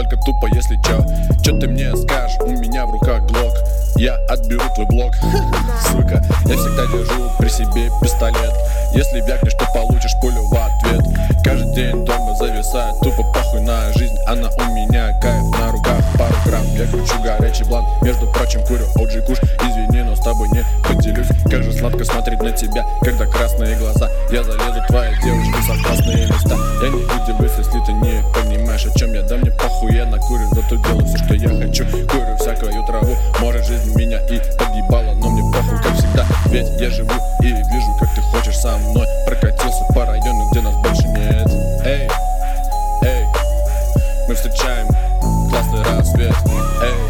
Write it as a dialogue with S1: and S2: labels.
S1: только тупо, если чё ты мне скажешь, у меня в руках глок. Я отберу твой блок, сука. Я всегда держу при себе пистолет. Если вякнешь, то получишь пулю в ответ. Каждый день дома зависает, тупо похуй на жизнь. Она у меня кайф, на руках пару грамм. Я кручу горячий блант, между прочим курю OG Kush. Извини, но с тобой не поделюсь. Как же сладко смотреть на тебя, когда красные глаза. Я залезу в твои девушки в согласные места. Я не удивлюсь, если ты не понимаешь, о чем я. Да мне похуй, я накурю, зато делаю все, что я хочу. Курю всякую траву, может жизнь меня и подъебала, но мне похуй, как всегда. Ведь я живу и вижу, как ты хочешь со мной. Прокатился по району, где нас больше нет. Эй, эй, мы встречаем классный рассвет. Эй.